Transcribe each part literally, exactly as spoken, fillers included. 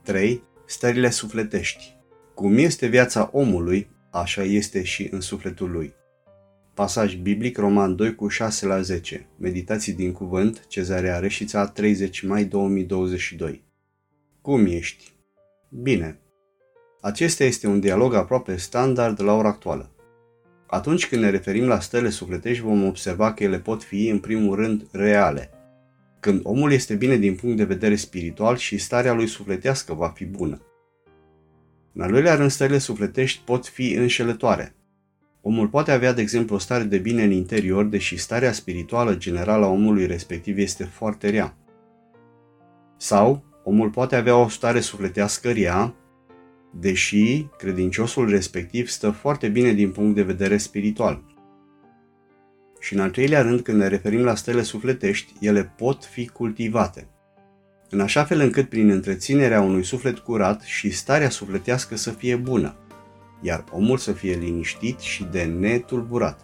trei. Stările sufletești. Cum este viața omului, așa este și în sufletul lui. Pasaj biblic Roman doi cu șase la zece. Meditații din cuvânt, Cezarea Reșița, treizeci mai două mii douăzeci și doi. Cum ești? Bine. Acesta este un dialog aproape standard la ora actuală. Atunci când ne referim la stările sufletești, vom observa că ele pot fi, în primul rând, reale. Când omul este bine din punct de vedere spiritual și starea lui sufletească va fi bună. În al doilea rând, stările sufletești pot fi înșelătoare. Omul poate avea, de exemplu, o stare de bine în interior, deși starea spirituală generală a omului respectiv este foarte rea. Sau, omul poate avea o stare sufletească rea, deși credinciosul respectiv stă foarte bine din punct de vedere spiritual. Și în al treilea rând, când ne referim la stările sufletești, ele pot fi cultivate, în așa fel încât prin întreținerea unui suflet curat și starea sufletească să fie bună, iar omul să fie liniștit și de netulburat.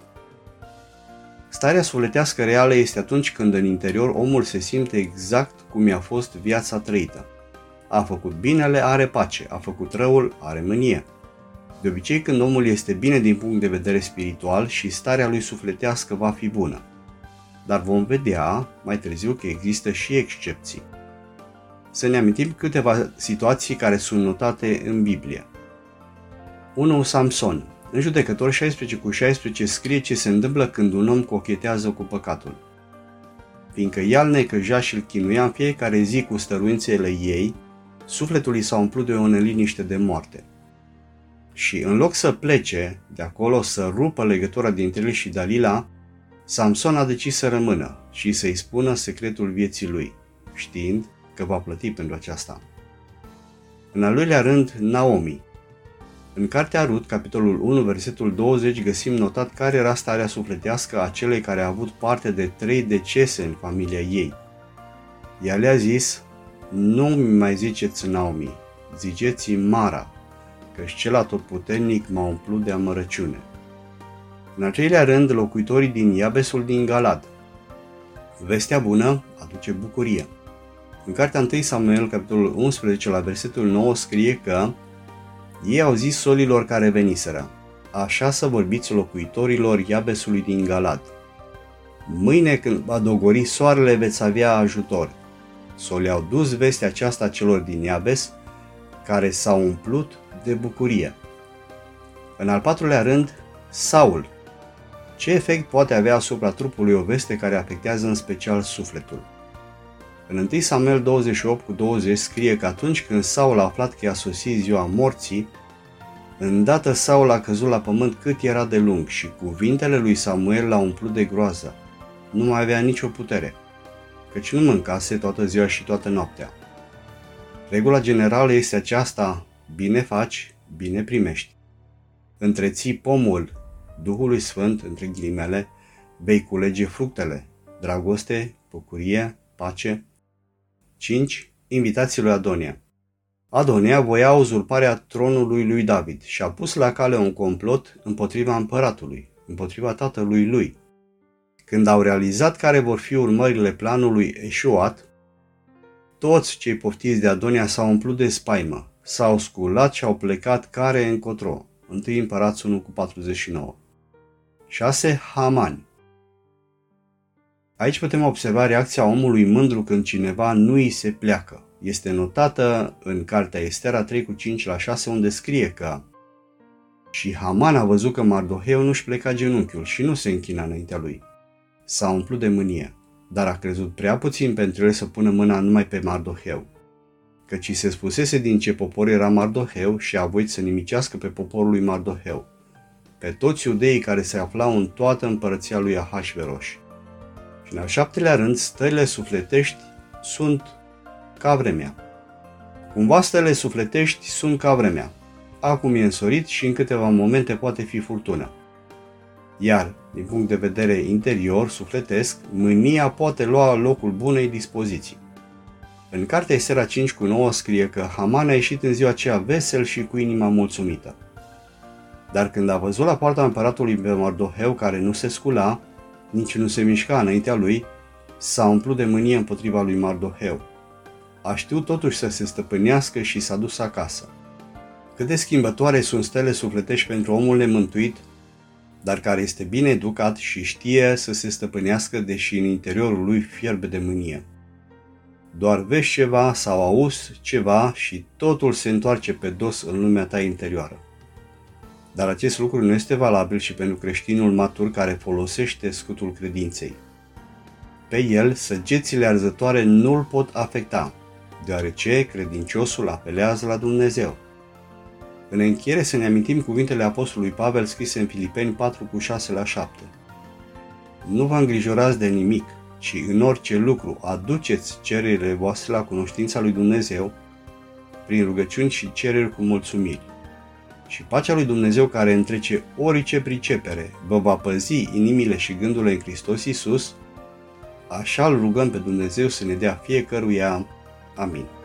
Starea sufletească reală este atunci când în interior omul se simte exact cum i-a fost viața trăită. A făcut binele, are pace, a făcut răul, are mânie. De obicei, când omul este bine din punct de vedere spiritual și starea lui sufletească va fi bună. Dar vom vedea mai târziu că există și excepții. Să ne amintim câteva situații care sunt notate în Biblie. unu. Samson. În Judecători șaisprezece cu șaisprezece scrie ce se întâmplă când un om cochetează cu păcatul. Fiindcă ea îl necăja și îl chinuia în fiecare zi cu stăruințele ei, sufletul i s-a umplut de o neliniște de moarte. Și în loc să plece de acolo, să rupă legătura dintre el și Dalila, Samson a decis să rămână și să-i spună secretul vieții lui, știind că va plăti pentru aceasta. În al doilea rând, Naomi. În cartea Rut, capitolul unu, versetul douăzeci, găsim notat care era starea sufletească a celei care a avut parte de trei decese în familia ei. Ea le-a zis: nu mi mai ziceți Naomi, ziceți-mi Mara, căci cel atotputernic m-a umplut de amărăciune. În al treilea rând, locuitorii din Iabesul din Galad. Vestea bună aduce bucurie. În cartea întâi Samuel, capitolul unsprezece, la versetul nouă, scrie că ei au zis solilor care veniseră: așa să vorbiți locuitorilor Iabesului din Galad. Mâine când va dogori soarele veți avea ajutor. Solii au dus vestea aceasta celor din Iabes, care s-au umplut de bucurie. În al patrulea rând, Saul. Ce efect poate avea asupra trupului o veste care afectează în special sufletul? În întâi Samuel douăzeci și opt cu douăzeci scrie că atunci când Saul a aflat că i-a sosit ziua morții, îndată Saul a căzut la pământ cât era de lung și cuvintele lui Samuel l-au umplut de groază. Nu mai avea nicio putere, căci nu mâncase toată ziua și toată noaptea. Regula generală este aceasta: bine faci, bine primești. Întreții pomul Duhului Sfânt, între ghilimele, vei culege fructele: dragoste, bucurie, pace. cinci. Invitații lui Adonia. Adonia voia uzurparea tronului lui David și a pus la cale un complot împotriva împăratului, împotriva tatălui lui. Când au realizat care vor fi urmările planului eșuat, toți cei poftiți de Adonia s-au umplut de spaimă, s-au sculat și au plecat care încotro. întâi Împărați unu cu patruzeci și nouă. șase. Haman. Aici putem observa reacția omului mândru când cineva nu îi se pleacă. Este notată în cartea Estera trei cu cinci la șase, unde scrie că și Haman a văzut că Mardoheu nu-și pleca genunchiul și nu se închina înaintea lui. S-a umplut de mânie, dar a crezut prea puțin pentru el să pună mâna numai pe Mardoheu, căci se spusese din ce popor era Mardoheu și a voit să nimicească pe poporul lui Mardoheu, pe toți iudeii care se aflau în toată împărăția lui Ahasveros. Și în al șaptelea rând, stările sufletești sunt ca vremea. Cumva stările sufletești sunt ca vremea. Acum e însorit și în câteva momente poate fi furtună. Iar, din punct de vedere interior, sufletesc, mânia poate lua locul bunei dispoziții. În cartea Estera cinci cu nouă scrie că Haman a ieșit în ziua aceea vesel și cu inima mulțumită. Dar când a văzut la poarta împăratului pe Mardoheu, care nu se scula, nici nu se mișca înaintea lui, s-a umplut de mânie împotriva lui Mardoheu. a știut totuși să se stăpânească și s-a dus acasă. Cât de schimbătoare sunt stele sufletești pentru omul nemântuit, dar care este bine educat și știe să se stăpânească, deși în interiorul lui fierbe de mânie. Doar vezi ceva sau auzi ceva și totul se întoarce pe dos în lumea ta interioară. Dar acest lucru nu este valabil și pentru creștinul matur care folosește scutul credinței. Pe el, săgețile arzătoare nu îl pot afecta, deoarece credinciosul apelează la Dumnezeu. În încheiere să ne amintim cuvintele apostolului Pavel scrise în Filipeni patru cu șase la șapte. Nu vă îngrijorați de nimic, ci în orice lucru aduceți cererile voastre la cunoștința lui Dumnezeu prin rugăciuni și cereri cu mulțumiri. Și pacea lui Dumnezeu, care întrece orice pricepere, vă va păzi inimile și gândurile în Hristos Iisus. Așa îl rugăm pe Dumnezeu să ne dea fiecăruia. Amin.